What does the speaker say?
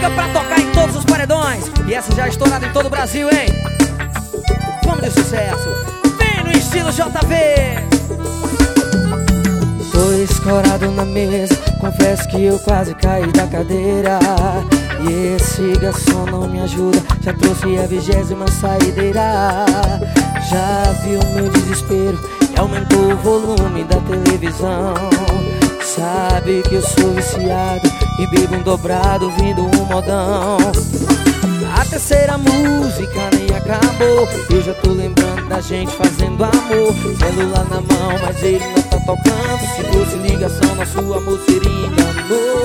música pra tocar em todos os paredões. E essa já é estourada em todo o Brasil, hein? Vamos de sucesso. Vem no estilo JV. Tô escorado na mesa, confesso que eu quase caí da cadeira. E esse garçom não me ajuda, já trouxe a 20ª saideira. Já viu meu desespero e aumentou o volume da televisão. Sabe que eu sou viciado e bebo um dobrado ouvindo um modão. A terceira música nem acabou, eu já tô lembrando da gente fazendo amor. Celular na mão, mas ele não tá tocando. Se fosse ligação, nosso amor seria enganoso.